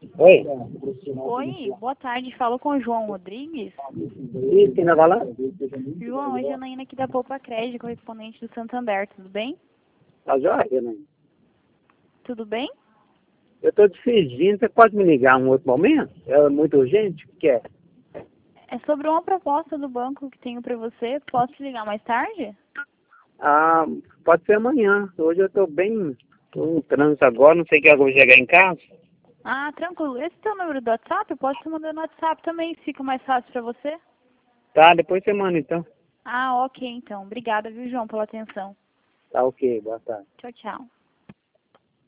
Oi? Oi, boa tarde. Falo com o João Rodrigues. Isso, quem tá falando? João, é Janaína aqui da Poupa Crédito, correspondente do Santander. Tudo bem? Tá joia, né? Tudo bem? Eu tô despedindo, você pode me ligar um outro momento? É muito urgente? O que é? É sobre uma proposta do banco que tenho para você. Posso te ligar mais tarde? Ah, pode ser amanhã. Hoje eu tô bem... Tô no trânsito agora, não sei que hora eu vou chegar em casa. Ah, tranquilo. Esse é o número do WhatsApp? Eu posso te mandar no WhatsApp também, se fica mais fácil para você. Tá, depois você manda então. Ah, ok então. Obrigada, viu, João, pela atenção. Tá ok, boa tarde. Tchau, tchau.